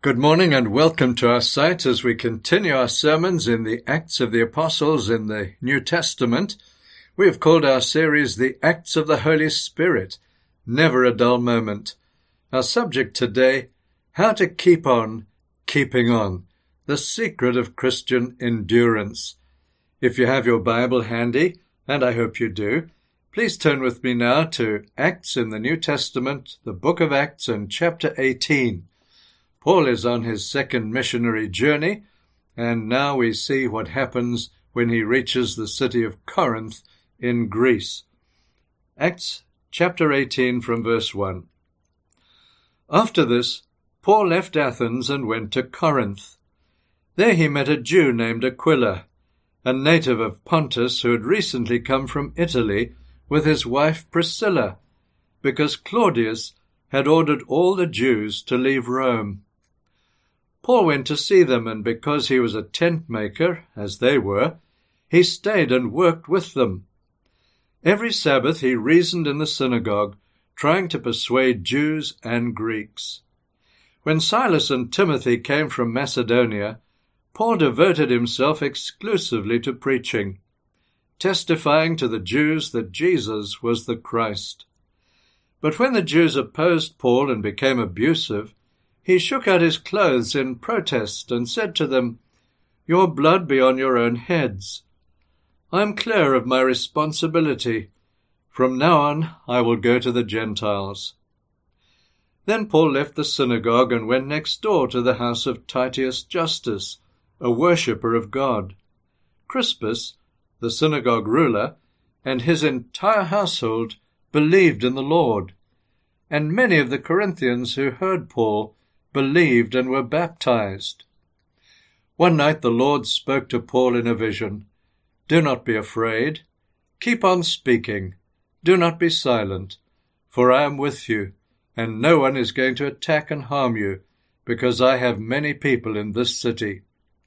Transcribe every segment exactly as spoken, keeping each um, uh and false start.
Good morning and welcome to our site as we continue our sermons in the Acts of the Apostles in the New Testament. We have called our series The Acts of the Holy Spirit, Never a Dull Moment. Our subject today, How to Keep On Keeping On, the Secret of Christian Endurance. If you have your Bible handy, and I hope you do, please turn with me now to Acts in the New Testament, the book of Acts and chapter eighteen. Paul is on his second missionary journey, and now we see what happens when he reaches the city of Corinth in Greece. Acts chapter eighteen from verse one. After this, Paul left Athens and went to Corinth. There he met a Jew named Aquila, a native of Pontus who had recently come from Italy with his wife Priscilla, because Claudius had ordered all the Jews to leave Rome. Paul went to see them, and because he was a tent maker, as they were, he stayed and worked with them. Every Sabbath he reasoned in the synagogue, trying to persuade Jews and Greeks. When Silas and Timothy came from Macedonia, Paul devoted himself exclusively to preaching, testifying to the Jews that Jesus was the Christ. But when the Jews opposed Paul and became abusive, he shook out his clothes in protest and said to them, "Your blood be on your own heads. I am clear of my responsibility. From now on I will go to the Gentiles." Then Paul left the synagogue and went next door to the house of Titius Justus, a worshipper of God. Crispus, the synagogue ruler, and his entire household believed in the Lord, and many of the Corinthians who heard Paul believed and were baptized. One night the Lord spoke to Paul in a vision. "Do not be afraid. Keep on speaking. Do not be silent, for I am with you, and no one is going to attack and harm you, because I have many people in this city."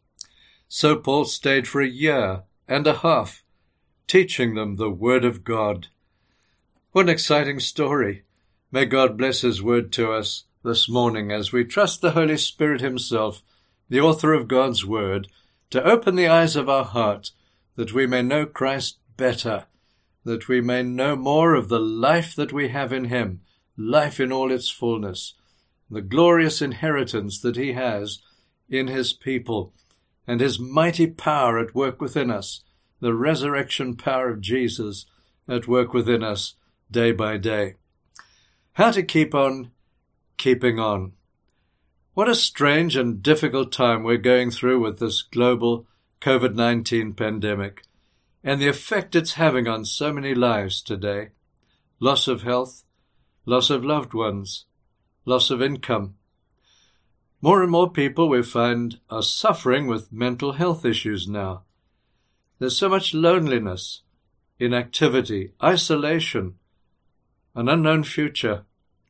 So Paul stayed for a year and a half, teaching them the word of God. What an exciting story. May God bless his word to us this morning as we trust the Holy Spirit himself, the author of God's word, to open the eyes of our heart, that we may know Christ better, that we may know more of the life that we have in him, life in all its fullness, the glorious inheritance that he has in his people, and his mighty power at work within us, the resurrection power of Jesus at work within us day by day. How to keep on keeping on. What a strange and difficult time we're going through with this global COVID nineteen pandemic and the effect it's having on so many lives today. Loss of health, loss of loved ones, loss of income. More and more people we find are suffering with mental health issues now. There's so much loneliness, inactivity, isolation, an unknown future.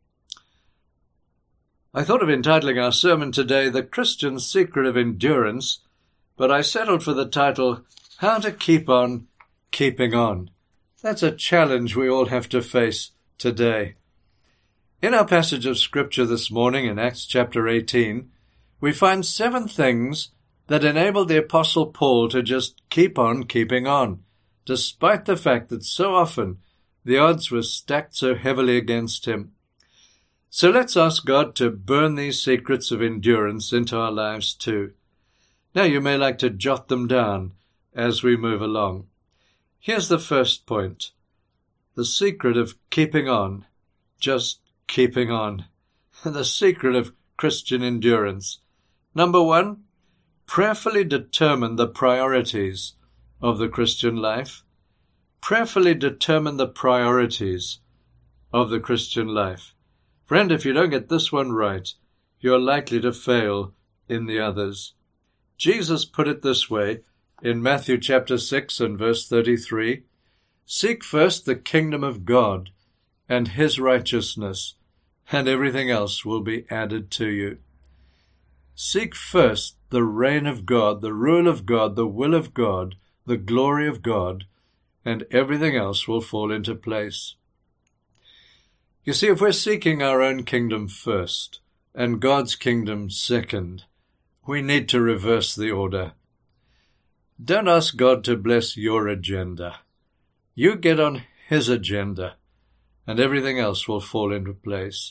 I thought of entitling our sermon today, The Christian Secret of Endurance, but I settled for the title, How to Keep On Keeping On. That's a challenge we all have to face today. In our passage of Scripture this morning in Acts chapter eighteen, we find seven things that enabled the Apostle Paul to just keep on keeping on, despite the fact that so often the odds were stacked so heavily against him. So let's ask God to burn these secrets of endurance into our lives too. Now you may like to jot them down as we move along. Here's the first point. The secret of keeping on, just keeping on. The secret of Christian endurance. Number one, prayerfully determine the priorities of the Christian life. Prayerfully determine the priorities of the Christian life. Friend, if you don't get this one right, you're likely to fail in the others. Jesus put it this way in Matthew chapter six and verse thirty-three, "Seek first the kingdom of God and his righteousness, and everything else will be added to you." Seek first the reign of God, the rule of God, the will of God, the glory of God, and everything else will fall into place. You see, if we're seeking our own kingdom first, and God's kingdom second. We need to reverse the order. Don't ask God to bless your agenda. You get on his agenda, and everything else will fall into place.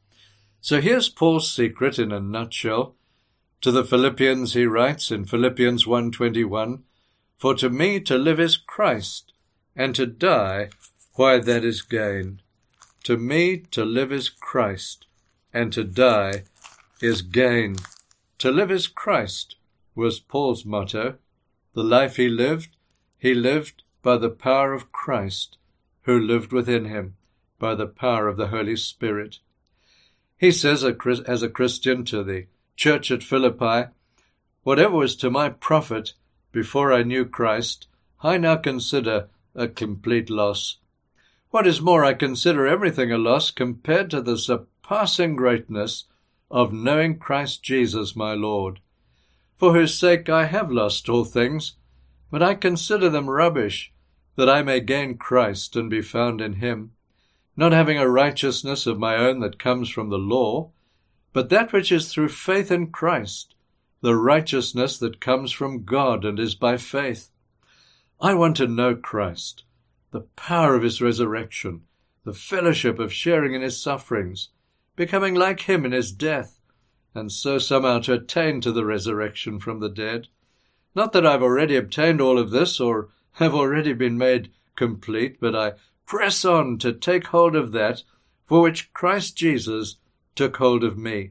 So here's Paul's secret in a nutshell. To the Philippians he writes in Philippians one twenty-one, "For to me to live is Christ, and to die, why that is gain. To me to live is Christ, and to die is gain." To live is Christ was Paul's motto. The life he lived, he lived by the power of Christ, who lived within him by the power of the Holy Spirit. He says as a Christian to the church at Philippi, "Whatever was to my profit before I knew Christ, I now consider a complete loss. What is more, I consider everything a loss compared to the surpassing greatness of knowing Christ Jesus my Lord, for whose sake I have lost all things, but I consider them rubbish, that I may gain Christ and be found in him, not having a righteousness of my own that comes from the law, but that which is through faith in Christ, the righteousness that comes from God and is by faith. I want to know Christ, the power of his resurrection, the fellowship of sharing in his sufferings, becoming like him in his death, and so somehow to attain to the resurrection from the dead. Not that I've already obtained all of this or have already been made complete, but I press on to take hold of that for which Christ Jesus took hold of me.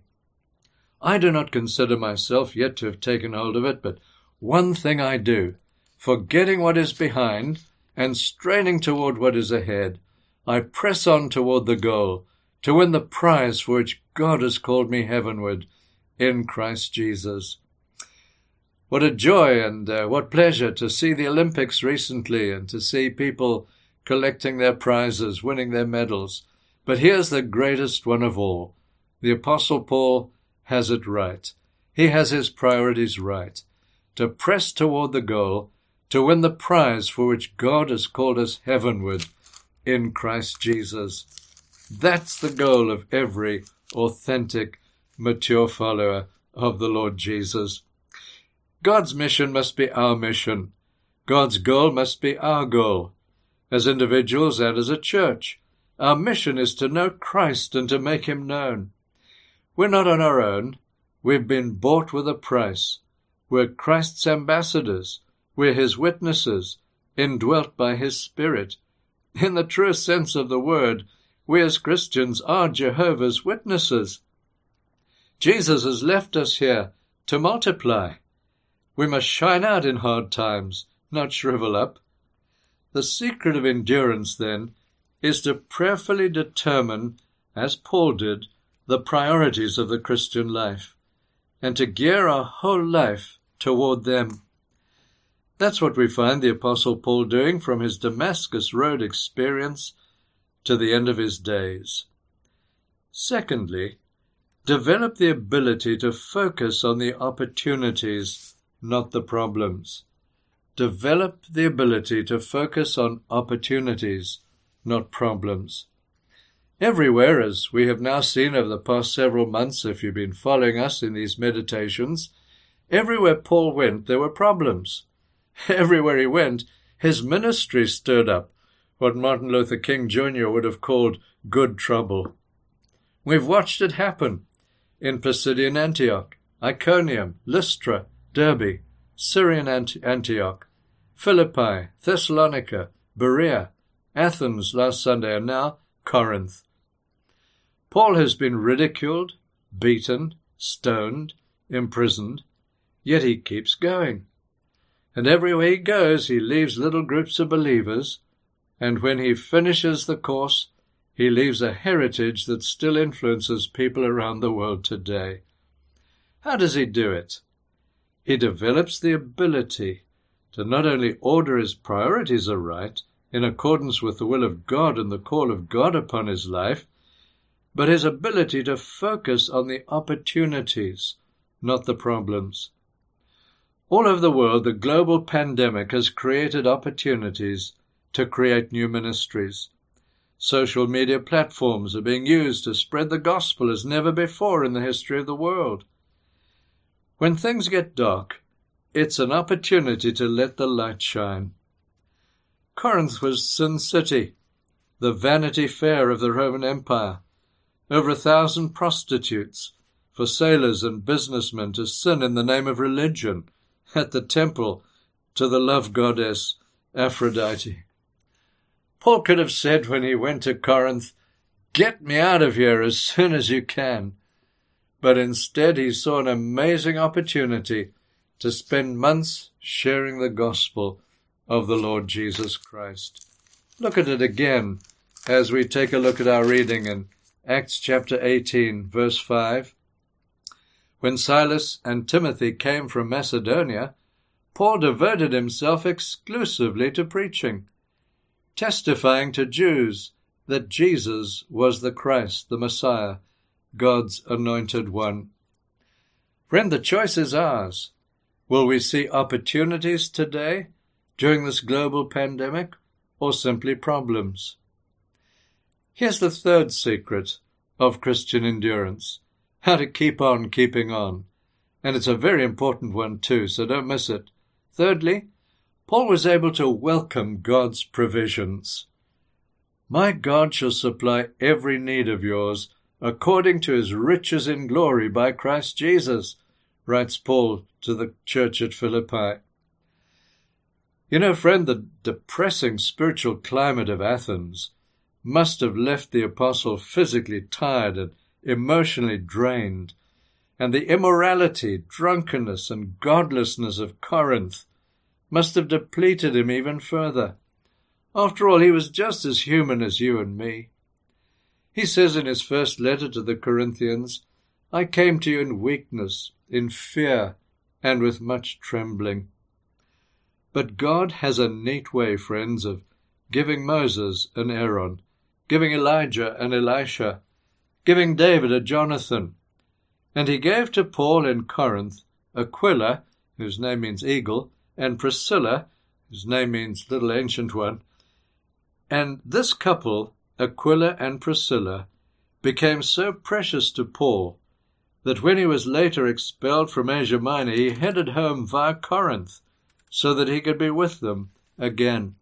I do not consider myself yet to have taken hold of it, but one thing I do, forgetting what is behind and straining toward what is ahead, I press on toward the goal, to win the prize for which God has called me heavenward in Christ Jesus." What a joy and uh, what pleasure to see the Olympics recently and to see people collecting their prizes, winning their medals. But here's the greatest one of all. The Apostle Paul has it right. He has his priorities right. To press toward the goal, to win the prize for which God has called us heavenward in Christ Jesus. That's the goal of every authentic, mature follower of the Lord Jesus. God's mission must be our mission. God's goal must be our goal. As individuals and as a church, our mission is to know Christ and to make him known. We're not on our own. We've been bought with a price. We're Christ's ambassadors. We're his witnesses, indwelt by his Spirit. In the truest sense of the word, we as Christians are Jehovah's Witnesses. Jesus has left us here to multiply. We must shine out in hard times, not shrivel up. The secret of endurance, then, is to prayerfully determine, as Paul did, the priorities of the Christian life, and to gear our whole life toward them. That's what we find the Apostle Paul doing from his Damascus Road experience to the end of his days. Secondly, develop the ability to focus on the opportunities, not the problems. Develop the ability to focus on opportunities, not problems. Everywhere, as we have now seen over the past several months, if you've been following us in these meditations, everywhere Paul went, there were problems. Everywhere he went, his ministry stirred up what Martin Luther King Junior would have called good trouble. We've watched it happen in Pisidian Antioch, Iconium, Lystra, Derbe, Syrian Antioch, Philippi, Thessalonica, Berea, Athens last Sunday, and now Corinth. Paul has been ridiculed, beaten, stoned, imprisoned, yet he keeps going. And everywhere he goes, he leaves little groups of believers, and when he finishes the course, he leaves a heritage that still influences people around the world today. How does he do it? He develops the ability to not only order his priorities aright, in accordance with the will of God and the call of God upon his life, but his ability to focus on the opportunities, not the problems. All over the world, the global pandemic has created opportunities to create new ministries. Social media platforms are being used to spread the gospel as never before in the history of the world. When things get dark, it's an opportunity to let the light shine. Corinth was Sin City, the Vanity Fair of the Roman Empire. Over a thousand prostitutes for sailors and businessmen to sin in the name of religion at the temple to the love goddess Aphrodite. Paul could have said when he went to Corinth, "Get me out of here as soon as you can." But instead he saw an amazing opportunity to spend months sharing the gospel of the Lord Jesus Christ. Look at it again as we take a look at our reading in Acts chapter eighteen, verse five. When Silas and Timothy came from Macedonia, Paul devoted himself exclusively to preaching, testifying to Jews that Jesus was the Christ, the Messiah, God's anointed one. Friend, the choice is ours. Will we see opportunities today during this global pandemic, or simply problems? Here's the third secret of Christian endurance, how to keep on keeping on. And it's a very important one too, so don't miss it. Thirdly, Paul was able to welcome God's provisions. My God shall supply every need of yours according to his riches in glory by Christ Jesus, writes Paul to the church at Philippi. You know, friend, the depressing spiritual climate of Athens must have left the apostle physically tired and emotionally drained, and the immorality, drunkenness, and godlessness of Corinth must have depleted him even further. After all, he was just as human as you and me. He says in his first letter to the Corinthians, "I came to you in weakness, in fear, and with much trembling." But God has a neat way, friends, of giving Moses an Aaron, giving Elijah an Elisha, giving David a Jonathan. And he gave to Paul in Corinth Aquila, whose name means eagle, and Priscilla, whose name means little ancient one. And this couple, Aquila and Priscilla, became so precious to Paul that when he was later expelled from Asia Minor, he headed home via Corinth so that he could be with them again.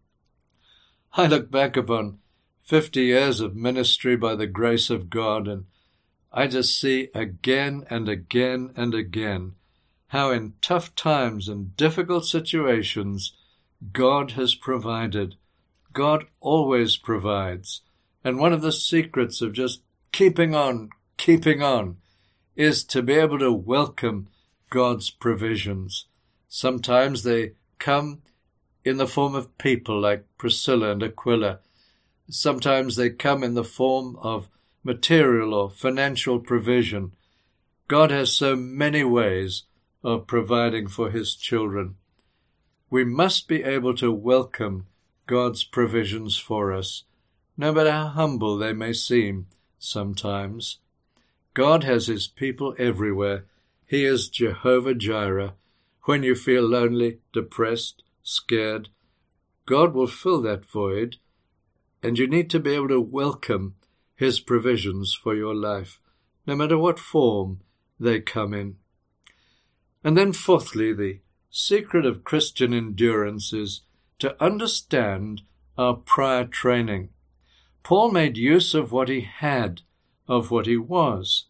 I look back upon fifty years of ministry by the grace of God, and I just see again and again and again how in tough times and difficult situations God has provided. God always provides. And one of the secrets of just keeping on, keeping on, is to be able to welcome God's provisions. Sometimes they come in the form of people like Priscilla and Aquila. Sometimes they come in the form of material or financial provision. God has so many ways of providing for his children. We must be able to welcome God's provisions for us, no matter how humble they may seem sometimes. God has his people everywhere. He is Jehovah Jireh. When you feel lonely, depressed, scared, God will fill that void, and you need to be able to welcome his provisions for your life, no matter what form they come in. And then fourthly, the secret of Christian endurance is to understand our prior training. Paul made use of what he had, of what he was.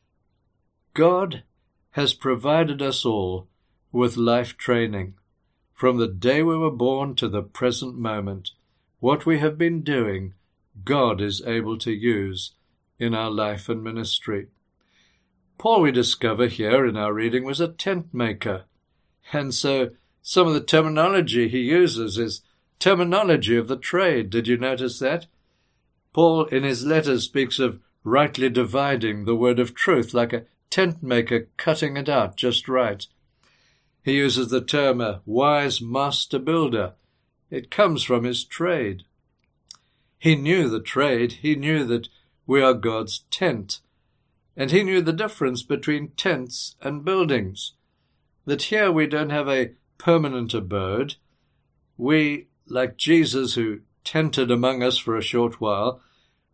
God has provided us all with life training. From the day we were born to the present moment, what we have been doing, God is able to use in our life and ministry. Paul, we discover here in our reading, was a tent maker. And so some of the terminology he uses is terminology of the trade. Did you notice that? Paul, in his letters, speaks of rightly dividing the word of truth, like a tent maker cutting it out just right. He uses the term a wise master builder. It comes from his trade. He knew the trade. He knew that we are God's tent. And he knew the difference between tents and buildings. That here we don't have a permanent abode. We, like Jesus, who tented among us for a short while,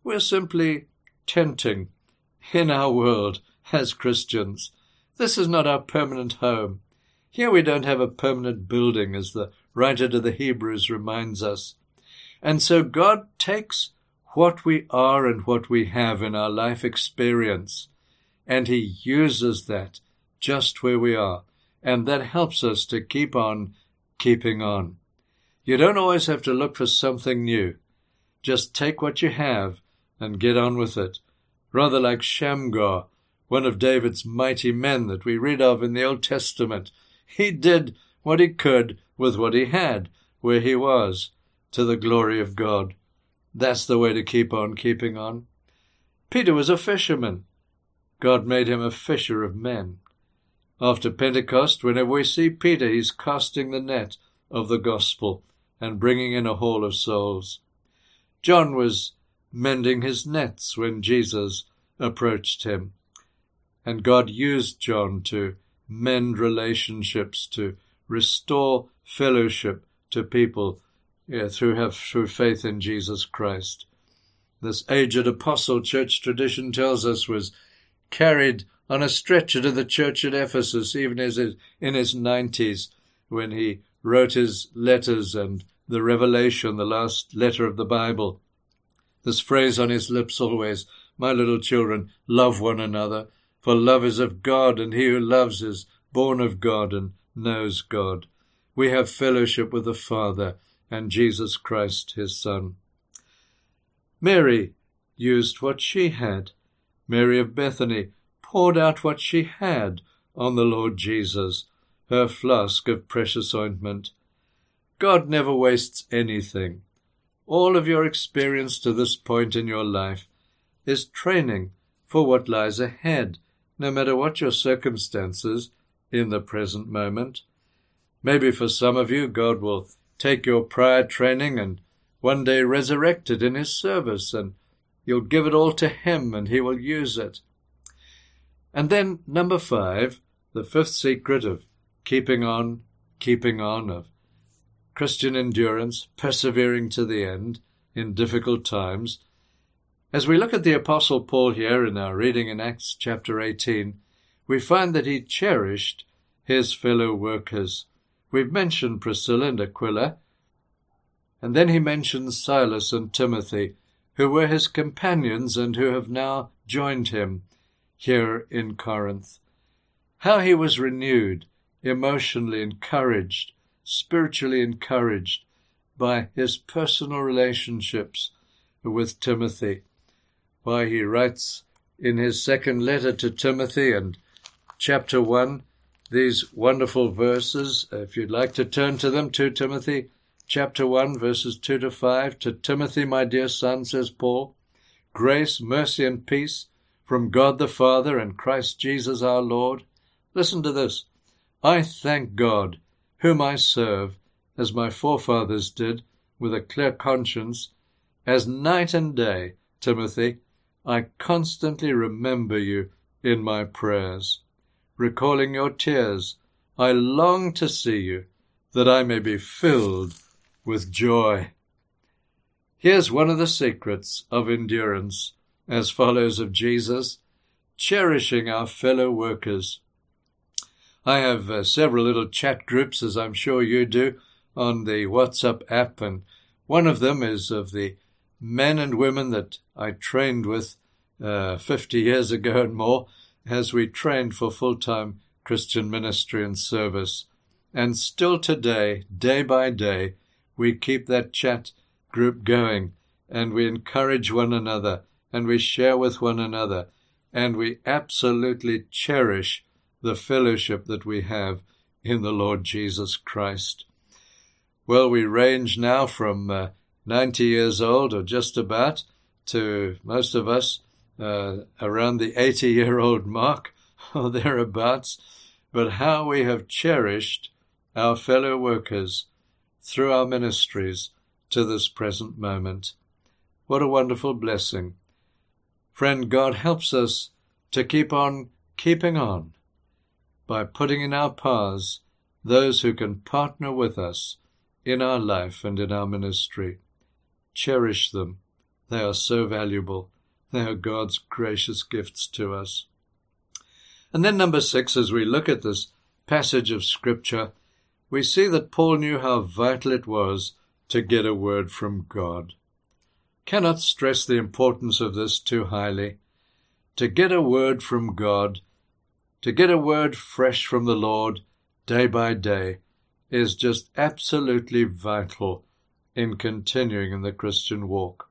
We're simply tenting in our world as Christians. This is not our permanent home. Here we don't have a permanent building, as the writer to the Hebrews reminds us. And so God takes what we are and what we have in our life experience, and he uses that just where we are. And that helps us to keep on keeping on. You don't always have to look for something new. Just take what you have and get on with it. Rather like Shamgar, one of David's mighty men that we read of in the Old Testament. He did what he could with what he had, where he was, to the glory of God. That's the way to keep on keeping on. Peter was a fisherman. God made him a fisher of men. After Pentecost, whenever we see Peter, he's casting the net of the gospel and bringing in a haul of souls. John was mending his nets when Jesus approached him. And God used John to mend relationships, to restore fellowship to people yeah, through, have, through faith in Jesus Christ. This aged apostle, church tradition tells us, was carried on a stretcher to the church at Ephesus, even as in his nineties, when he wrote his letters and the Revelation, the last letter of the Bible. This phrase on his lips always, "My little children, love one another, for love is of God, and he who loves is born of God and knows God." We have fellowship with the Father and Jesus Christ, his Son. Mary used what she had. Mary of Bethany poured out what she had on the Lord Jesus, her flask of precious ointment. God never wastes anything. All of your experience to this point in your life is training for what lies ahead, no matter what your circumstances in the present moment. Maybe for some of you, God will take your prior training and one day resurrect it in his service, and you'll give it all to him and he will use it. And then number five, the fifth secret of keeping on, keeping on, of Christian endurance, persevering to the end in difficult times. As we look at the Apostle Paul here in our reading in Acts chapter eighteen, we find that he cherished his fellow workers. We've mentioned Priscilla and Aquila, and then he mentions Silas and Timothy, who were his companions and who have now joined him here in Corinth. How he was renewed, emotionally encouraged, spiritually encouraged by his personal relationships with Timothy. Why, he writes in his second letter to Timothy and chapter one, these wonderful verses. If you'd like to turn to them, to Timothy chapter one, verses two to five. "To Timothy, my dear son," says Paul, "grace, mercy, and peace from God the Father and Christ Jesus our Lord." Listen to this. "I thank God, whom I serve, as my forefathers did, with a clear conscience, as night and day, Timothy, I constantly remember you in my prayers. Recalling your tears, I long to see you, that I may be filled with joy." Here's one of the secrets of endurance as followers of Jesus: cherishing our fellow workers. I have uh, several little chat groups, as I'm sure you do, on the WhatsApp app, and one of them is of the men and women that I trained with uh, fifty years ago and more, as we trained for full-time Christian ministry and service. And still today, day by day, we keep that chat group going, and we encourage one another, and we share with one another, and we absolutely cherish the fellowship that we have in the Lord Jesus Christ. Well, we range now from uh, ninety years old, or just about, to most of us uh, around the eighty-year-old mark, or thereabouts. But how we have cherished our fellow workers through our ministries to this present moment. What a wonderful blessing. Friend, God helps us to keep on keeping on by putting in our paths those who can partner with us in our life and in our ministry. Cherish them. They are so valuable. They are God's gracious gifts to us. And then number six, as we look at this passage of Scripture, we see that Paul knew how vital it was to get a word from God. Cannot stress the importance of this too highly. To get a word from God, to get a word fresh from the Lord day by day, is just absolutely vital in continuing in the Christian walk.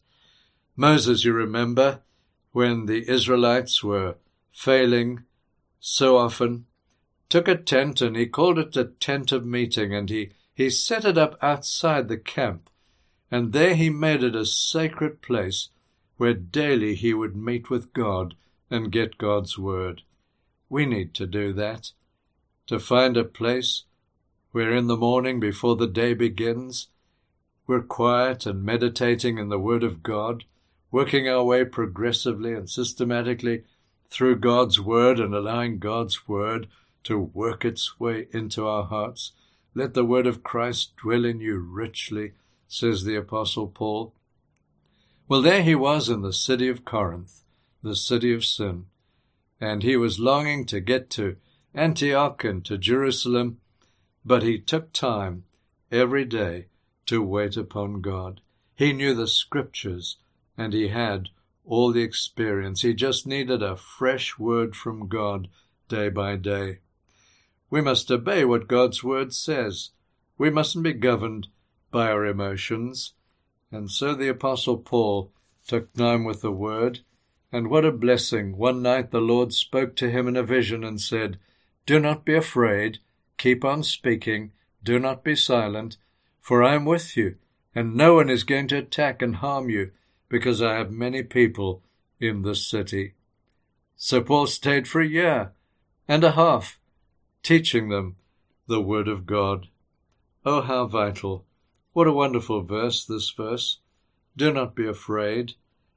Moses, you remember, when the Israelites were failing so often, took a tent, and he called it a tent of meeting, and he, he set it up outside the camp, and there he made it a sacred place where daily he would meet with God and get God's word. We need to do that, to find a place where in the morning before the day begins, we're quiet and meditating in the Word of God, working our way progressively and systematically through God's Word and allowing God's Word to work its way into our hearts. Let the Word of Christ dwell in you richly, says the Apostle Paul. Well, there he was in the city of Corinth, the city of sin, and he was longing to get to Antioch and to Jerusalem, but he took time every day to wait upon God. He knew the Scriptures, and he had all the experience. He just needed a fresh word from God day by day. We must obey what God's word says. We mustn't be governed by our emotions. And so the Apostle Paul took time with the word, and what a blessing. One night the Lord spoke to him in a vision and said, "Do not be afraid, keep on speaking, do not be silent, for I am with you, and no one is going to attack and harm you, because I have many people in this city." So Paul stayed for a year and a half, teaching them the word of God. Oh, how vital. What a wonderful verse, this verse. Do not be afraid.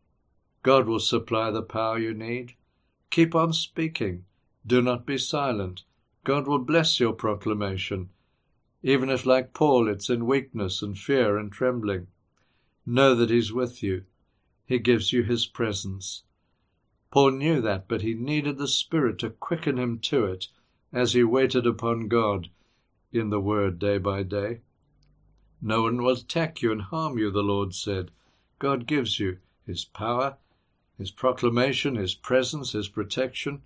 God will supply the power you need. Keep on speaking. Do not be silent. God will bless your proclamation, even if, like Paul, it's in weakness and fear and trembling. Know that he's with you. He gives you his presence. Paul knew that, but he needed the Spirit to quicken him to it as he waited upon God in the Word day by day. No one will attack you and harm you, the Lord said. God gives you his power, his proclamation, his presence, his protection.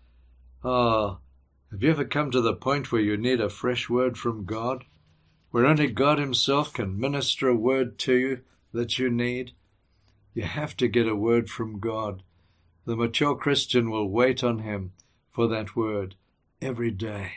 Ah, have you ever come to the point where you need a fresh word from God, where only God himself can minister a word to you that you need? You have to get a word from God. The mature Christian will wait on him for that word every day.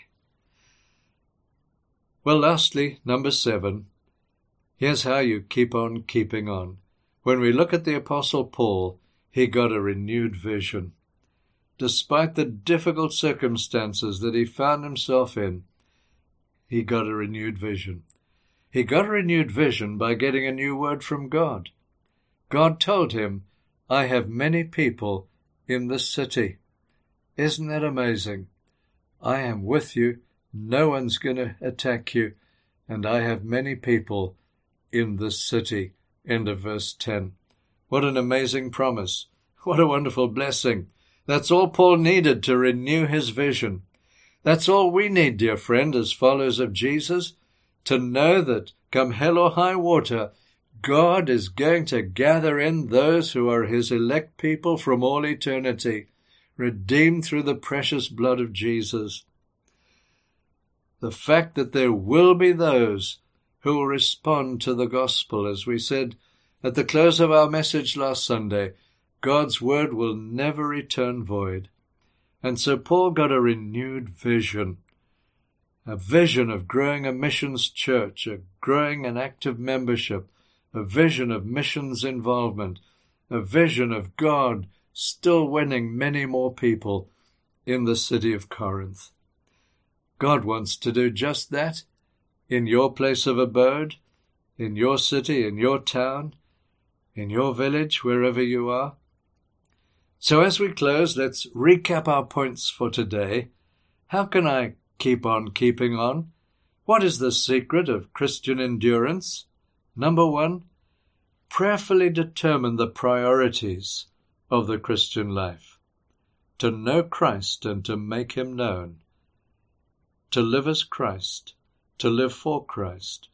Well, lastly, number seven, here's how you keep on keeping on. When we look at the Apostle Paul, he got a renewed vision. Despite the difficult circumstances that he found himself in, he got a renewed vision. He got a renewed vision by getting a new word from God. God told him, "I have many people in this city." Isn't that amazing? I am with you. No one's going to attack you. And I have many people in this city. End of verse ten. What an amazing promise. What a wonderful blessing. That's all Paul needed to renew his vision. That's all we need, dear friend, as followers of Jesus, to know that come hell or high water, God is going to gather in those who are his elect people from all eternity, redeemed through the precious blood of Jesus. The fact that there will be those who will respond to the gospel, as we said at the close of our message last Sunday, God's word will never return void. And so Paul got a renewed vision, a vision of growing a missions church, a growing an active membership, a vision of missions involvement, a vision of God still winning many more people in the city of Corinth. God wants to do just that in your place of abode, in your city, in your town, in your village, wherever you are. So as we close, let's recap our points for today. How can I keep on keeping on? What is the secret of Christian endurance? Number one, prayerfully determine the priorities of the Christian life. To know Christ and to make him known. To live as Christ, to live for Christ.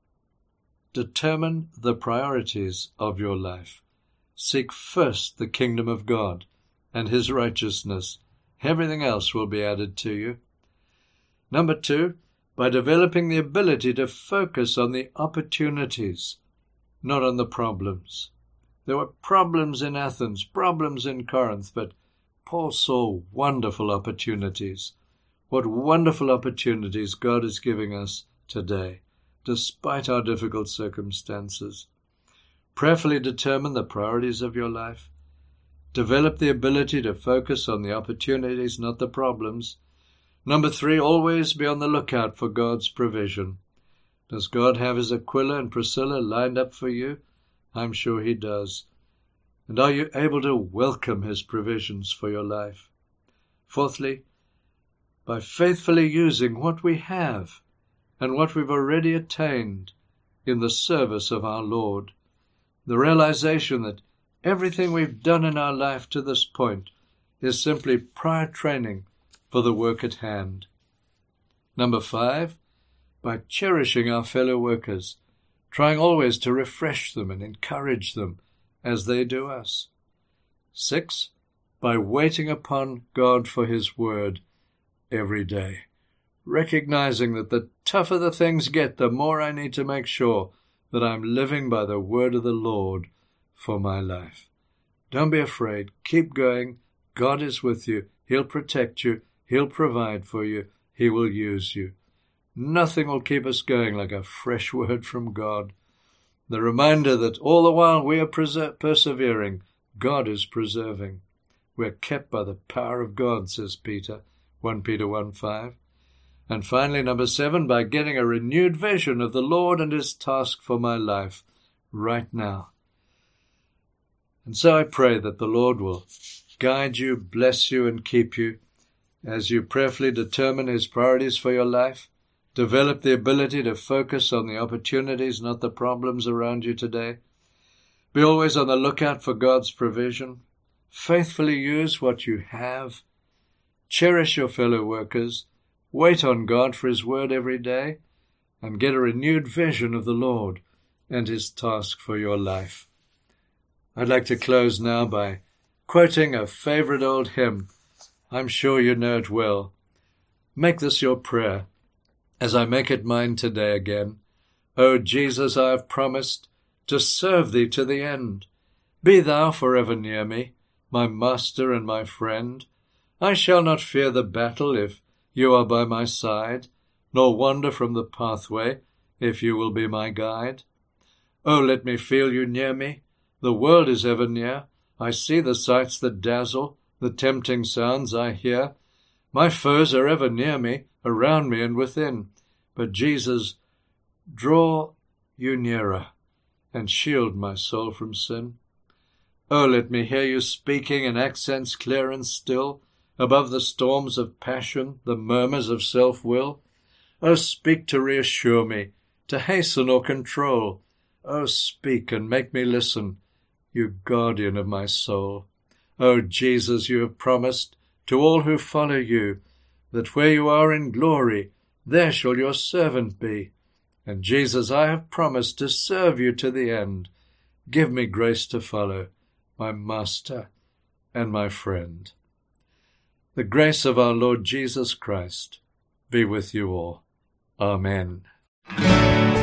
Determine the priorities of your life. Seek first the kingdom of God and his righteousness. Everything else will be added to you. Number two, by developing the ability to focus on the opportunities, not on the problems. There were problems in Athens, problems in Corinth, but Paul saw wonderful opportunities. What wonderful opportunities God is giving us today, despite our difficult circumstances. Prayerfully determine the priorities of your life. Develop the ability to focus on the opportunities, not the problems. Number three, always be on the lookout for God's provision. Does God have his Aquila and Priscilla lined up for you? I'm sure he does. And are you able to welcome his provisions for your life? Fourthly, by faithfully using what we have and what we've already attained in the service of our Lord. The realization that everything we've done in our life to this point is simply prior training for the work at hand. Number five, by cherishing our fellow workers, trying always to refresh them and encourage them as they do us. Six, by waiting upon God for his word every day, recognizing that the tougher the things get, the more I need to make sure that I'm living by the word of the Lord for my life. Don't be afraid. Keep going. God is with you. He'll protect you. He'll provide for you. He will use you. Nothing will keep us going like a fresh word from God. The reminder that all the while we are perse- persevering, God is preserving. We're kept by the power of God, says Peter, First Peter one five. And finally, number seven, by getting a renewed vision of the Lord and his task for my life right now. And so I pray that the Lord will guide you, bless you, and keep you as you prayerfully determine his priorities for your life. Develop the ability to focus on the opportunities, not the problems around you today. Be always on the lookout for God's provision. Faithfully use what you have. Cherish your fellow workers. Wait on God for his word every day. And get a renewed vision of the Lord and his task for your life. I'd like to close now by quoting a favorite old hymn. I'm sure you know it well. Make this your prayer, as I make it mine today again. O Jesus, I have promised to serve thee to the end. Be thou forever near me, my master and my friend. I shall not fear the battle if you are by my side, nor wander from the pathway if you will be my guide. O let me feel you near me. The world is ever near. I see the sights that dazzle, the tempting sounds I hear. My foes are ever near me, around me and within. But Jesus, draw you nearer and shield my soul from sin. Oh, let me hear you speaking in accents clear and still, above the storms of passion, the murmurs of self-will. Oh, speak to reassure me, to hasten or control. Oh, speak and make me listen, you guardian of my soul. Oh, Jesus, you have promised to all who follow you that where you are in glory, there shall your servant be. And Jesus, I have promised to serve you to the end. Give me grace to follow, my Master and my friend. The grace of our Lord Jesus Christ be with you all. Amen.